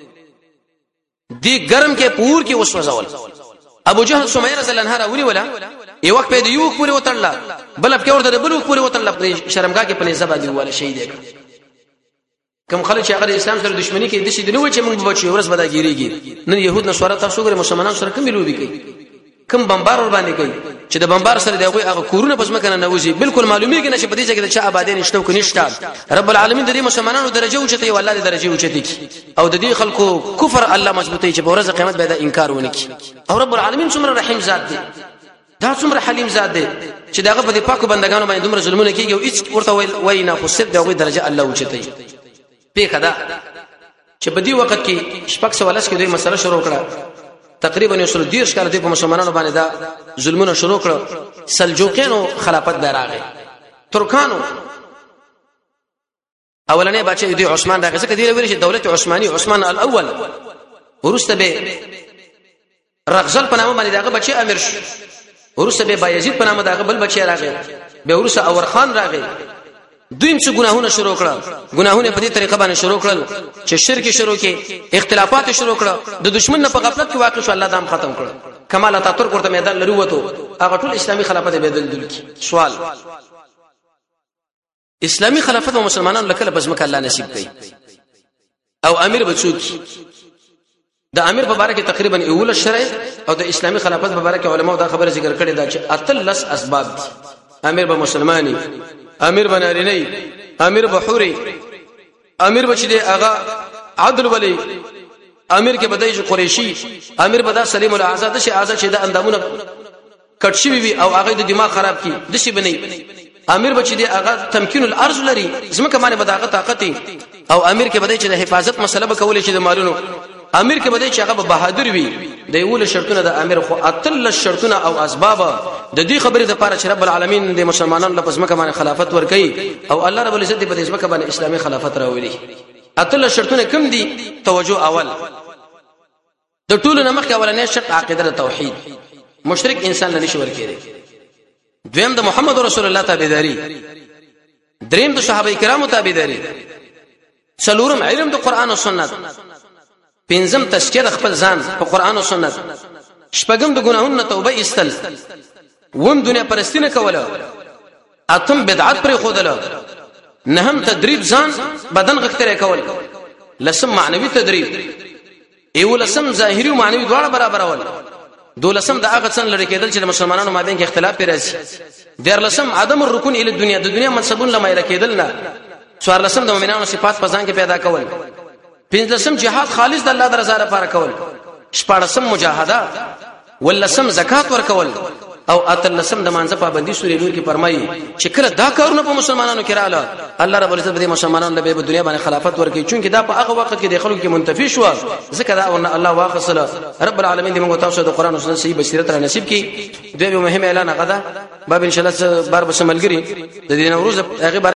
دی ګرم کې پور کې وسوځول ابو جهل سمیه رضی الله عنها ونی ولا یو وخت په یو پورې وتړل بل په ورته بل پورې وتړل شرمګه کې په نسبت دی ولا شهید کړ کوم خلک چې هغه اسلام سره دښمنی کوي د شي دنو چې موږ بچي ورس بداګيريږي نن يهود نصارا تاسو ګره مسلمانانو سره کوم لوبي کوي کوم بمبار ور باندې کوي چې د بمبار سره دغه هغه کورونه پس مکنه نوځي بالکل معلومیږي نه چې په دې ځای کې چې آبادین نشته کو نشته رب العالمین د دې مسلمانانو درجه اوچته او الله دې درجه اوچته کی او د دې خلکو کفر الله مضبوطی چې ورځ قیامت به دا انکار ونکي او رب العالمین څومره رحیم ذات دی دا څومره حلیم ذات دی چې داغه په دې پاکو بندگانو باندې دومره ظلمونه کوي او هیڅ ورته وینا خو صرف دغه درجه الله اوچته پیخه دا چې په دې وخت کې شپږ سوالس کې دوی مسله شروع کړه تقریبا یو سل دیر ښکار دی په مسلمانانو باندې دا ظلمونه شروع کړه سلجوقیانو خلافت دراغه ترکانو اولنې بچي دی عثمان راغی ځکه دی ویل چې دولت عثماني عثمان الاول ورسته به رغزل په نامه باندې داغه بچي امیر شو ورسته به بایزید په نامه داغه بل بچي راغی به ورسته اور خان راغی دویم څه ګناهونه شروع کړه ګناهونه په دې طریقه باندې شروع کړل چې شرک شروع کې اختلافات شروع کړه د دشمن نه په غفلت کې واقع شو الله دام ختم کړ کمال اتاتورک ورته میدان لري وته هغه ټول اسلامي خلافت بدل دل کی سوال اسلامي خلافت او مسلمانانو لکه بزمک الله نصیب کړي او امیر بچوک د امیر په اړه کې تقریبا اول شرع او د اسلامي خلافت په اړه کې علماء دا خبره ذکر کړي دا چې اتلس اسباب امیر به مسلمانی امیر بنارینی امیر بحوري امیر بچی دی اغا عدل ولی امیر کې بدایش قریشی امیر بدا سلیم الاعزاد شي اعزاد چې د اندامونه کټ شي وي او هغه د دماغ خراب کی د شي بنئ امیر بچی دی اغا تمکین الارض لري زمکه باندې بداغه طاقت او امیر کې بدای چې د حفاظت مسله به کولې چې د مالونو امیر کې بدای چې هغه بهادر وي د یول شرطونه د امیر خو اتل شرطونه او اسباب د دې خبرې د پاره چې رب العالمین د مسلمانانو لپاره مکه باندې خلافت ورکړي او الله رب العزت په دې مکه باندې اسلامي خلافت راوړي اتل شرطونه کوم دي توجه اول د ټولو نمخ اولنې شرط عقیده توحید مشرک انسان نه نشي ورکړي دویم د محمد رسول الله تابعداري دریم د صحابه کرامو تابعداري څلورم علم د قران او سنت پنځم تذکر خپل ځان په قران او سنت شپږم د ګناهونو توبه ایستل وم دنیا پرستینه کوله اتم بدعت پر خودله نهم تدریب ځان بدن غختره کول لسم معنوي تدریب ایولسم ظاهري او معنوي دواړه برابر ول دولسم د هغه څن لري کېدل چې مسلمانانو مابین کې اختلاف پیراسي دیرلسم عدم الركون الى الدنيا د دنیا منسبون لمایره کېدل نه 14 د مؤمنانو صفات په ځان کې پیدا کول 15 جهاد خالص د الله د رضا لپاره کول 14 مجاهده ولسم زکات ورکول او اتلسم د مانځه پابندي سورې نور کې فرمایي چې کله دا کارونه په مسلمانانو کې رااله الله رب العزت به مسلمانانو له دنیا باندې خلافت ورکړي چونکه دا په هغه وخت کې د خلکو کې منتفي شو ځکه دا الله واخصله رب العالمین دې موږ تاسو د قران او سنت صحیح بصیرت را نصیب کړي دوی مهم اعلان غدا باب ان شاء الله بار بسملګری د دې نوروز هغه